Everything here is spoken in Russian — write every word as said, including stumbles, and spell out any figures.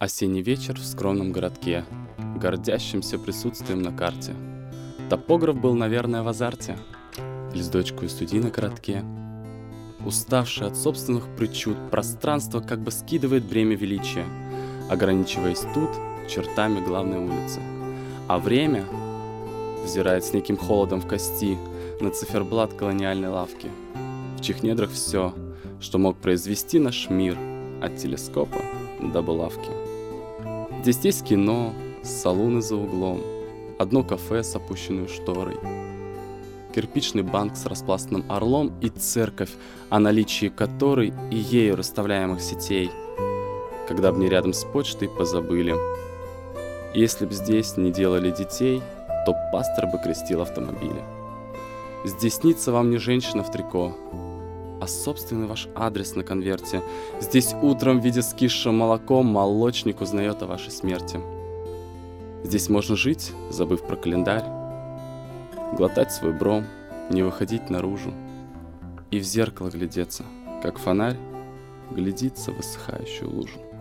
Осенний вечер в скромном городке, гордящимся присутствием на карте. Топограф был, наверное, в азарте, или с дочкой судьи на коротке. Уставший от собственных причуд, пространство как бы скидывает бремя величия, ограничиваясь тут чертами главной улицы. А время взирает с неким холодом в кости на циферблат колониальной лавки, в чьих недрах все, что мог произвести наш мир, от телескопа до булавки. Здесь есть кино, салуны за углом, одно кафе с опущенной шторой, кирпичный банк с распластанным орлом и церковь, о наличии которой и ею расставляемых сетей, когда б не рядом с почтой позабыли. Если б здесь не делали детей, то пастор бы крестил автомобили. Здесь снится вам не женщина в трико, а собственный ваш адрес на конверте. Здесь утром в виде скисшего молоком молочник узнает о вашей смерти. Здесь можно жить, забыв про календарь, глотать свой бром, не выходить наружу и в зеркало глядеться, как фонарь глядится в высыхающую лужу.